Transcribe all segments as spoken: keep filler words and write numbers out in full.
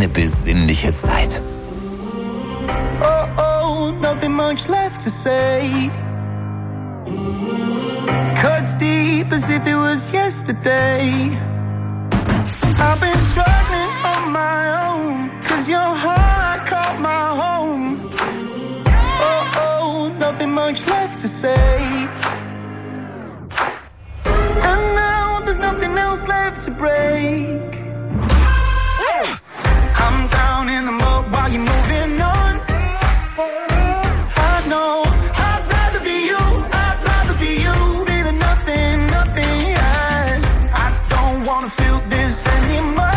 eine besinnliche Zeit. Oh, oh, nothing much left to say. Cuts deep as if it was yesterday. I've been struggling on my own, 'cause your heart I call my home. Oh, oh, nothing much left to say. And now there's nothing else left to break. I'm down in the mud while you're moving on. I know I'd rather be you, I'd rather be you. Feeling nothing, nothing, yeah. I don't wanna feel this anymore.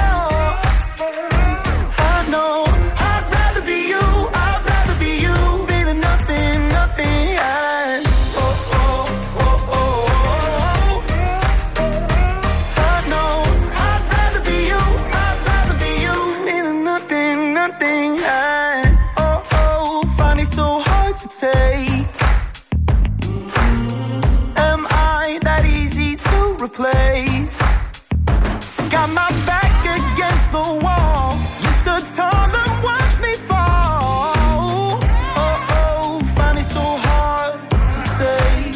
I know I'd rather be you, I'd rather be you. Feeling nothing, nothing, yeah. Oh, oh, oh, oh, oh, oh. I know I'd rather be you, I'd rather be you. Feeling nothing, nothing, yeah. Oh, oh, find it so hard to take. Am I that easy to replace? Got my back against the wall. You stood tall and watched me fall. Oh, oh, find it so hard to take.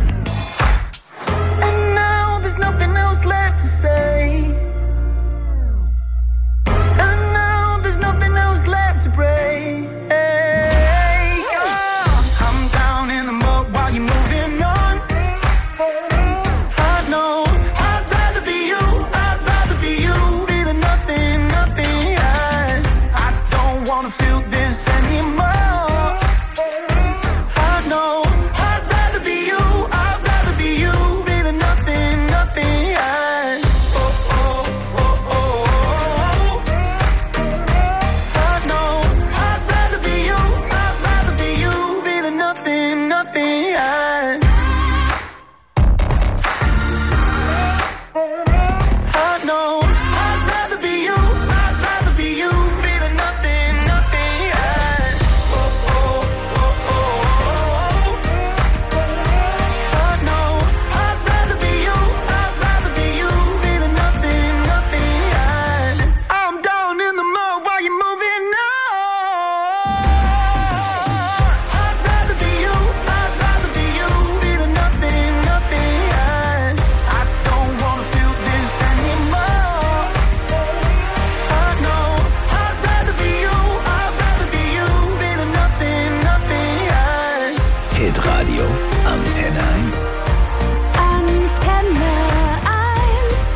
And now there's nothing else left to say. And now there's nothing else left to break. Oh, I'm down in the mud while you're moving on. I know I'd rather be you, I'd rather be you. Feeling nothing, nothing, yeah. I don't wanna feel this anymore. I know I'd rather be you, I'd rather be you. Feeling nothing, nothing, yeah. Oh, oh, oh, oh, oh. I know I'd rather be you, I'd rather be you. Feeling nothing, nothing, yeah. I know I'd rather be you, I'd rather be you. Feeling nothing, nothing, yeah. Oh, oh, oh, oh, oh. I know I'd rather be you, I'd rather be you. Feeling nothing, nothing, yeah. I'm down in the mud while you're moving on. I'd rather be you, I'd rather be you. Feeling nothing, nothing, yeah. I don't wanna feel this anymore. I know I'd rather be you, I'd rather be you. Feeling nothing, nothing, yeah. Hitradio Antenne eins. Antenne eins.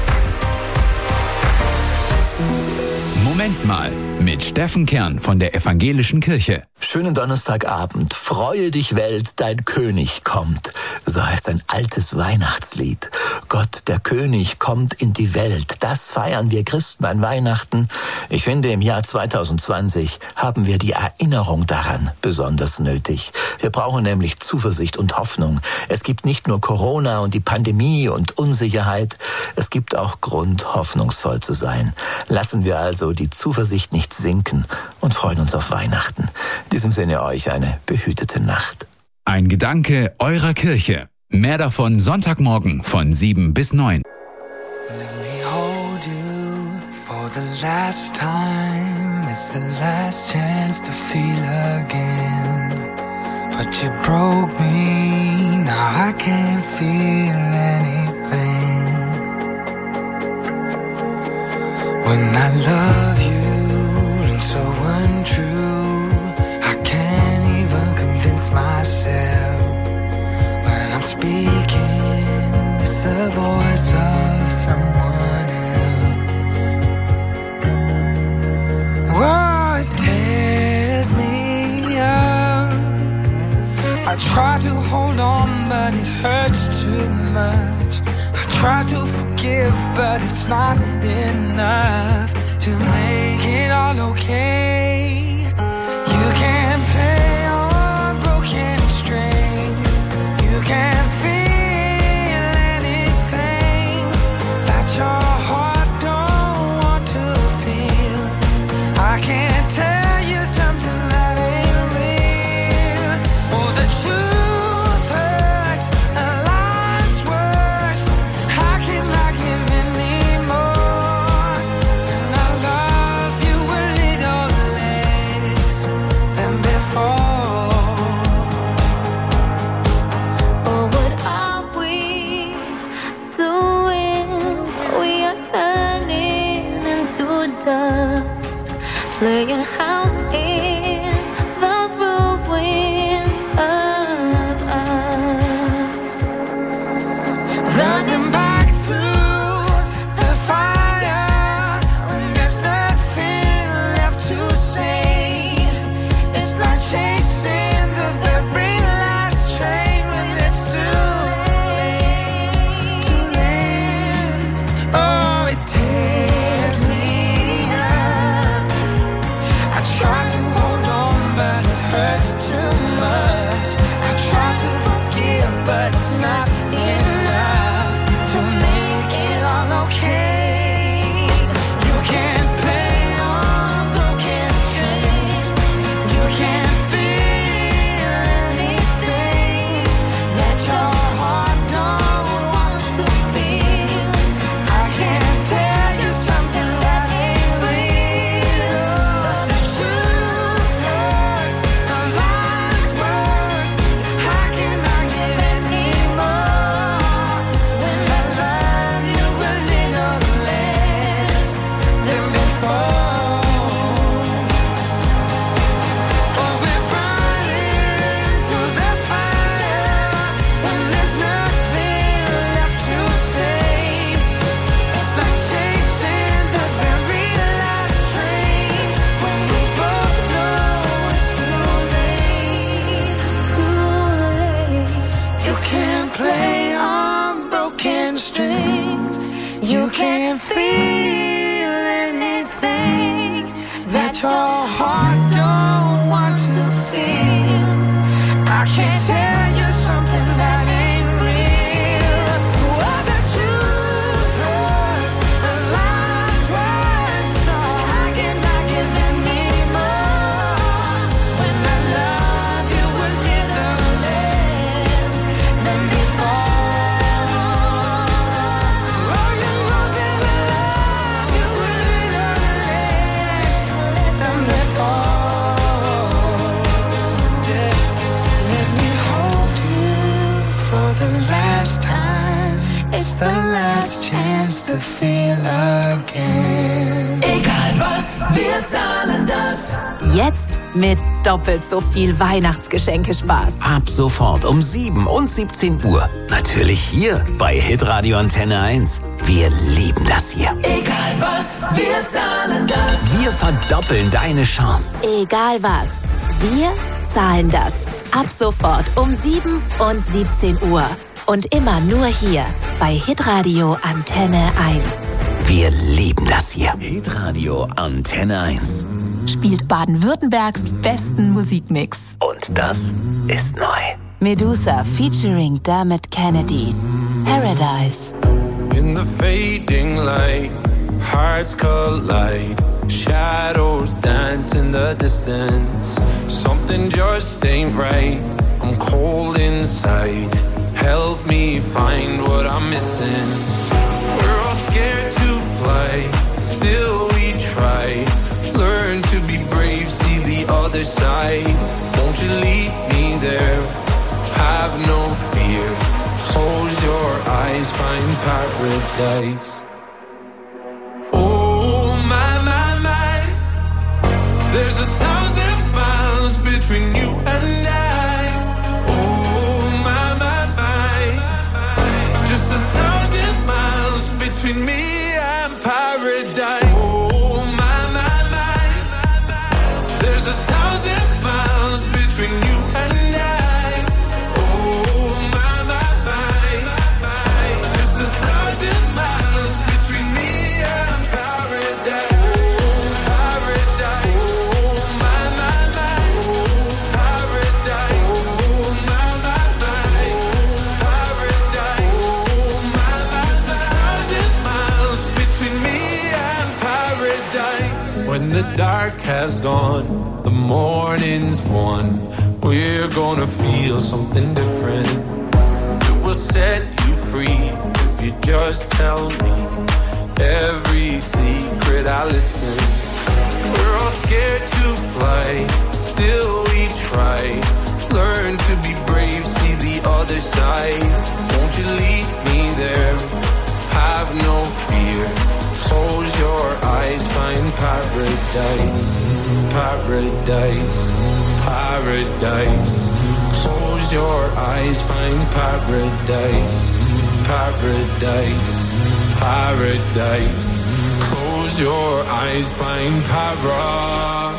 Moment mal mit Steffen Kern von der Evangelischen Kirche. Schönen Donnerstagabend. Freue dich, Welt, dein König kommt. So heißt ein altes Weihnachtslied. Gott, der König, kommt in die Welt. Das feiern wir Christen an Weihnachten. Ich finde, im Jahr zwanzig zwanzig haben wir die Erinnerung daran besonders nötig. Wir brauchen nämlich Zuversicht und Hoffnung. Es gibt nicht nur Corona und die Pandemie und Unsicherheit. Es gibt auch Grund, hoffnungsvoll zu sein. Lassen wir also die Zuversicht nicht sinken und freuen uns auf Weihnachten. In diesem Sinne euch eine behütete Nacht. Ein Gedanke eurer Kirche. Mehr davon Sonntagmorgen von sieben bis neun. Let me hold you for the last time. It's the last chance to feel again. But you broke me, now I can't feel anything. When I love you and so untrue, I can't even convince myself. When I'm speaking, it's the voice of someone else. Oh, it tears me up. I try to hold on, but it hurts too much. I try to forgive, but it's not enough to make it all okay. You can't play on broken strings. You can't feel anything that your heart don't want to feel. I can't tell you something that ain't real. Oh, the truth hurts, a lie's worse. How can I give any more? And I love you a little turning into dust, playing house in the ruins of us. Running back through the fire when there's nothing left to save. It's like chasing the very last train when it's too late. Too late. Oh, it tears me up. I try to hold on, but it hurts too much. I try to forgive, but it's not enough to make it all okay. You can't play on broken strings. You can't feel anything that your heart don't want to feel. I can't tell you something that ain't real. The truth hurts, the lies worse. How can I give any more when I love you a little less than before? Oh, we're burning through the fire when there's nothing left to save. It's like chasing the very last train when we both know it's too late. Too late. You can't play on broken strings. You can't feel anything that your heart don't want to feel. I can't tell you something that ain't real. Oh, the truth hurts, the lies worse. So how can I give any more when I love you a little less than before? Oh, you know that I love you a little less than before. Yeah. Let me hold you for the last time. It's the last chance to feel again. Egal was, wir zahlen das. Jetzt mit doppelt so viel Weihnachtsgeschenke-Spaß. Ab sofort um sieben und siebzehn Uhr. Natürlich hier bei Hitradio Antenne eins. Wir lieben das hier. Egal was, wir zahlen das. Wir verdoppeln deine Chance. Egal was, wir zahlen das. Ab sofort um sieben und siebzehn Uhr. Und immer nur hier bei Hitradio Antenne eins. Wir lieben das hier. Hitradio Antenne eins. Spielt Baden-Württembergs besten Musikmix. Und das ist neu. Medusa featuring Dermot Kennedy. Paradise. In the fading light, hearts collide. Shadows dance in the distance. Something just ain't right. I'm cold inside. Help me find what I'm missing. We're all scared to fly, still we try. Learn to be brave, see the other side. Won't you lead me there? Have no fear. Close your eyes, find paradise. Oh my, my, my. There's a thousand miles between you and I. Oh my, my, my. Just a thousand miles between me and paradise. Oh my, my, my. There's a thousand miles between you and I. Oh my, my, my. Just a thousand miles between me and paradise. Oh, paradise. Oh my, my, my. Oh, paradise. Oh my, my, my. Oh, paradise. Oh my, my, my. Thousand miles between me and paradise. When the dark has gone, the morning's won. We're gonna feel something different. It will set you free if you just tell me every secret. I listen. We're all scared to fly, still we try. Learn to be brave, see the other side. Won't you lead me there? Have no fear. paradise, paradise, paradise. Close your eyes, find paradise, paradise, paradise. Close your eyes, find para.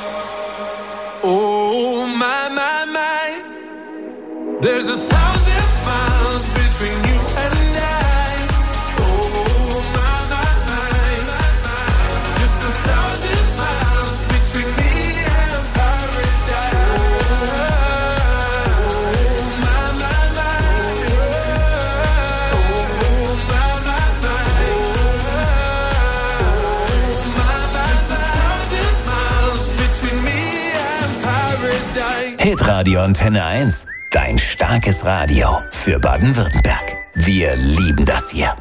Oh my, my, my. There's a thousand miles between you and I. Oh my, my, my. Just a thousand miles between me and paradise. Oh my, my, my. Oh my, my, my. Oh my, my, just a thousand miles between me and paradise. Hitradio Antenne eins. Dein starkes Radio für Baden-Württemberg. Wir lieben das hier.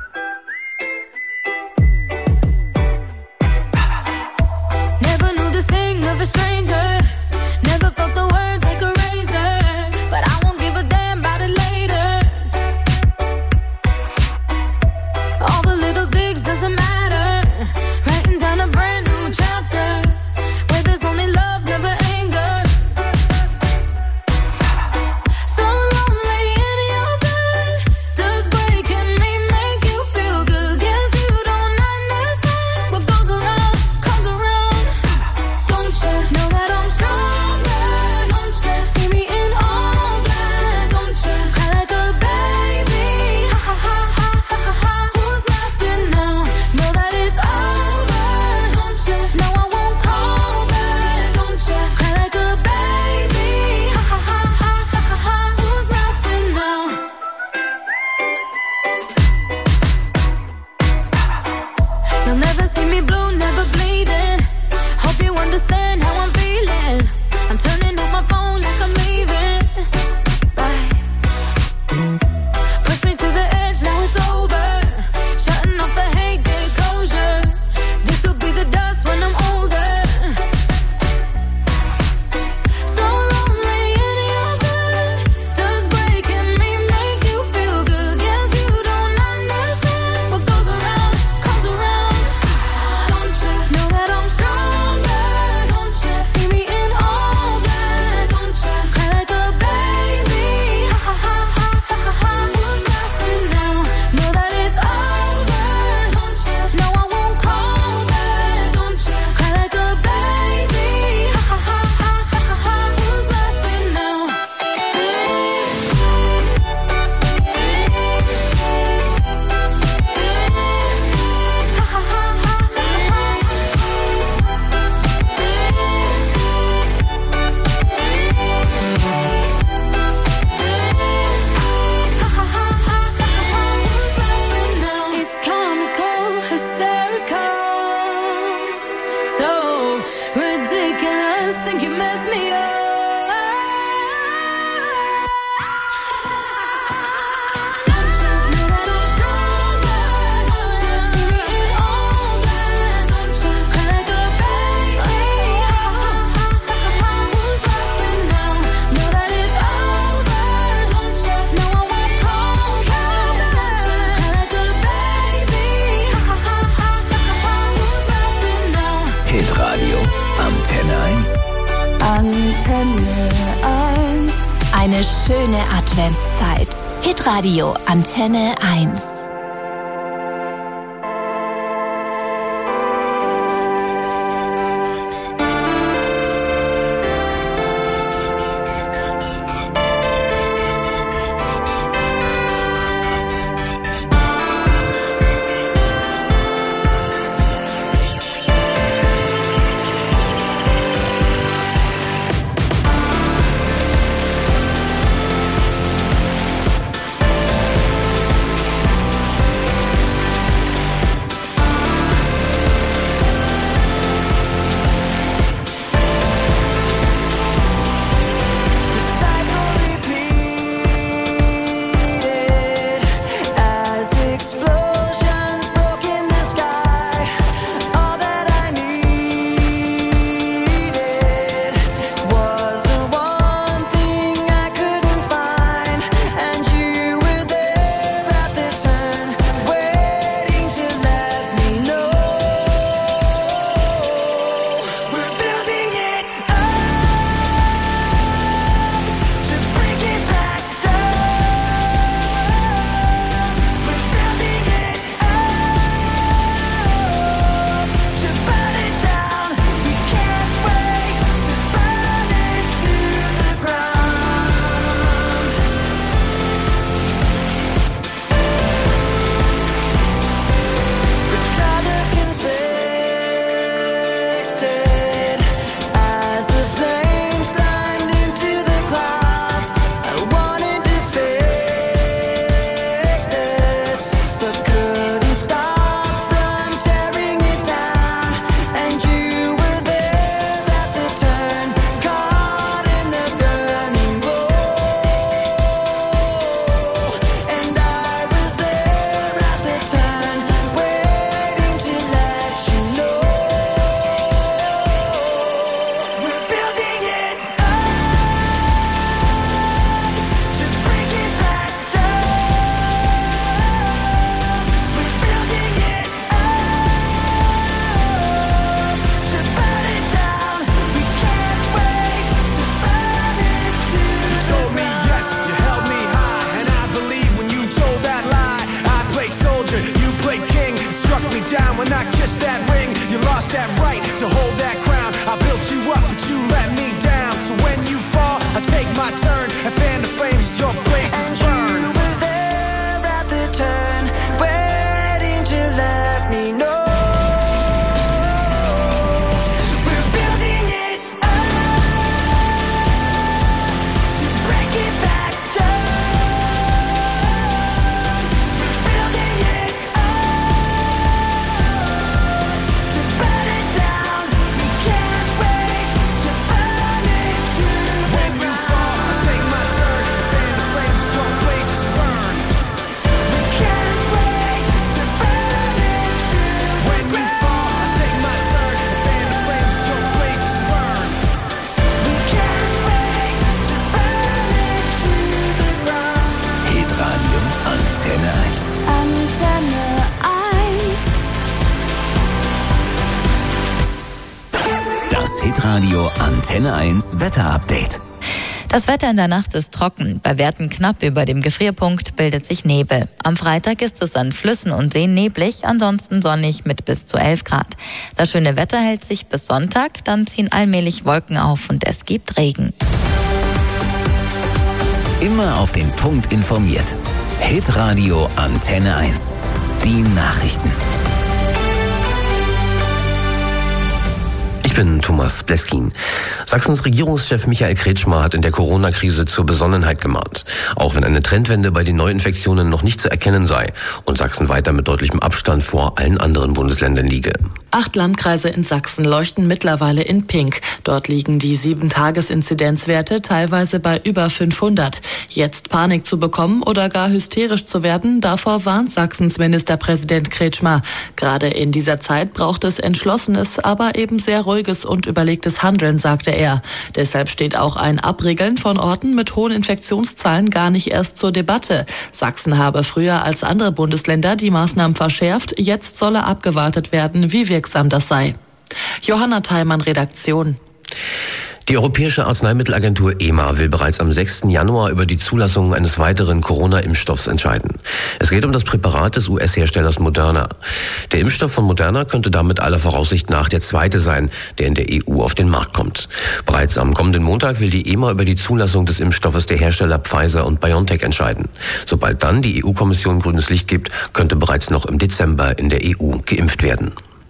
Never knew this thing of a stranger. Never felt the words like a razor. But I won't give a damn about it later. All the little digs doesn't matter. Writing down a brand new chapter where there's only love, never anger. So lonely in your bed. Does breaking me make you feel good? Guess you don't understand. What goes around comes around. Don't you know that I'm stronger? Don't you see me in all black? Don't you cry like a baby? Ha ha ha ha ha ha ha. Who's laughing now? Know that it's over. Don't you know I won't call back? Don't you cry like a baby? Ha ha ha ha ha ha ha. Who's laughing now? You'll never see me blue, never bleeding. Hope you understand how I'm feeling. I'm turning off my phone like I'm leaving. Bye. Push me to the edge, now it's over. Shutting off the hate, get closure. This will be the dust when I'm older. So lonely in your bed. Does breaking me make you feel good? Guess you don't understand. What goes around comes around. Don't you know that I'm stronger? Don't you see me in all black? Don't you cry like a baby? Ha ha ha ha ha ha ha. Who's laughing now? Know that it's over. Don't you know I won't call back? Don't you cry like a baby? Ha ha ha ha ha ha ha. Who's laughing now? Ha ha ha ha ha It's comical, hysterical, so ridiculous. Think you messed me up. Don't you know that I'm stronger? Don't you see me in all black? Don't you cry like a baby? Who's laughing now? Know that it's over. Don't you know I won't call back? Don't you cry like a baby? Who's laughing now? Hitradio Antenne eins. Antenne eins. Eine schöne Adventszeit. Hitradio Antenne eins. Hitradio Antenne eins Wetterupdate. Das Wetter in der Nacht ist trocken. Bei Werten knapp über dem Gefrierpunkt bildet sich Nebel. Am Freitag ist es an Flüssen und Seen neblig, ansonsten sonnig mit bis zu elf Grad. Das schöne Wetter hält sich bis Sonntag, dann ziehen allmählich Wolken auf und es gibt Regen. Immer auf den Punkt informiert. Hitradio Antenne eins. Die Nachrichten. Ich bin Thomas Bleskin. Sachsens Regierungschef Michael Kretschmer hat in der Corona-Krise zur Besonnenheit gemahnt. Auch wenn eine Trendwende bei den Neuinfektionen noch nicht zu erkennen sei und Sachsen weiter mit deutlichem Abstand vor allen anderen Bundesländern liege. Acht Landkreise in Sachsen leuchten mittlerweile in Pink. Dort liegen die sieben-Tages-Inzidenzwerte teilweise bei über fünfhundert. Jetzt Panik zu bekommen oder gar hysterisch zu werden, davor warnt Sachsens Ministerpräsident Kretschmer. Gerade in dieser Zeit braucht es entschlossenes, aber eben sehr ruhiges und überlegtes Handeln, sagte er. Deshalb steht auch ein Abriegeln von Orten mit hohen Infektionszahlen gar nicht erst zur Debatte. Sachsen habe früher als andere Bundesländer die Maßnahmen verschärft. Jetzt solle abgewartet werden, wie wirksam das sei. Johanna Theimann, Redaktion. Die Europäische Arzneimittelagentur E M A will bereits am sechsten Januar über die Zulassung eines weiteren Corona-Impfstoffs entscheiden. Es geht um das Präparat des U S-Herstellers Moderna. Der Impfstoff von Moderna könnte damit aller Voraussicht nach der zweite sein, der in der E U auf den Markt kommt. Bereits am kommenden Montag will die E M A über die Zulassung des Impfstoffes der Hersteller Pfizer und BioNTech entscheiden. Sobald dann die E U-Kommission grünes Licht gibt, könnte bereits noch im Dezember in der E U geimpft werden.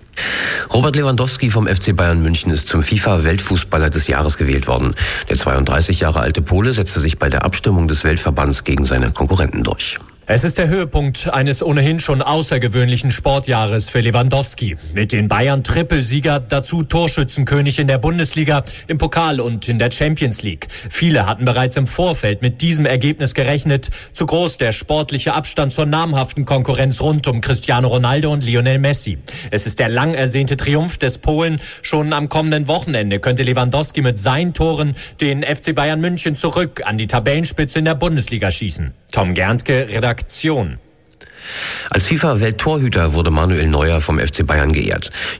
Robert Lewandowski vom F C Bayern München ist zum FIFA-Weltfußballer des Jahres gewählt worden. Der zweiunddreißig Jahre alte Pole setzte sich bei der Abstimmung des Weltverbands gegen seine Konkurrenten durch. Es ist der Höhepunkt eines ohnehin schon außergewöhnlichen Sportjahres für Lewandowski. Mit den Bayern Trippelsieger, dazu Torschützenkönig in der Bundesliga, im Pokal und in der Champions League. Viele hatten bereits im Vorfeld mit diesem Ergebnis gerechnet. Zu groß der sportliche Abstand zur namhaften Konkurrenz rund um Cristiano Ronaldo und Lionel Messi. Es ist der lang ersehnte Triumph des Polen. Schon am kommenden Wochenende könnte Lewandowski mit seinen Toren den F C Bayern München zurück an die Tabellenspitze in der Bundesliga schießen. Tom Gerntke, Redaktion. Als FIFA-Welttorhüter wurde Manuel Neuer vom F C Bayern geehrt.